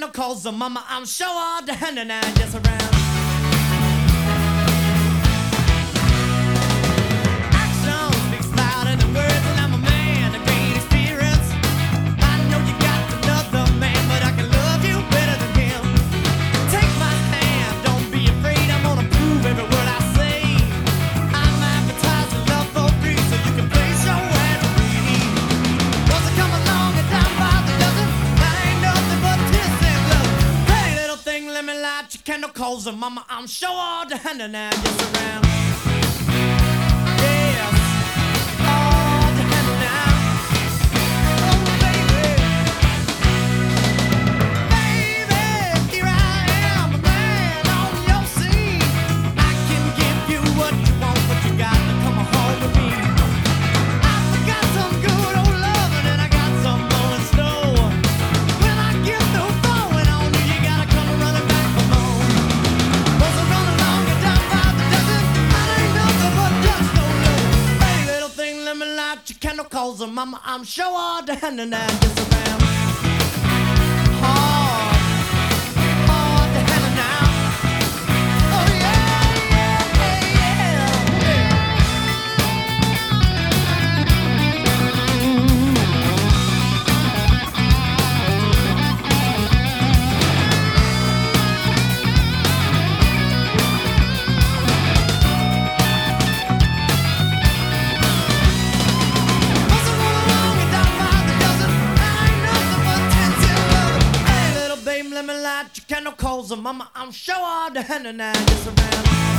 calls her mama. I'm sure all the hand and I just around. Action speaks louder than words, and I'm a man of great experience. I know you got another man, but I can love you better than him. Take my hand, don't be afraid. I'm gonna prove every word I say. I'm advertising love for free, so you can place your ad free. Once I come along and down by the dozen, that ain't nothing but kiss and love. Hey, little thing, let me light your candle, calls her mama. I'm sure all the hand and I just around. Yes, all the hand and I. Oh, baby. Baby, here I am, a man on your scene. I can give you what you want, but you got to come home with me. I got some good old loving and I got some more in store. When I get through throwing on you, you gotta come running back for more. Was I run along and down by the dozen? I ain't nothing but just no love. Hey, little thing, let me light your candle, calls her mama. I'm sure all the hand and I just around. Hard, hard to handle now. Oh yeah, yeah, Was I run along and down by the dozen? I ain't nothing but tensile loving. Hey, little babe, let me light your candle, calls her mama. I'm sure all the hand and I just around.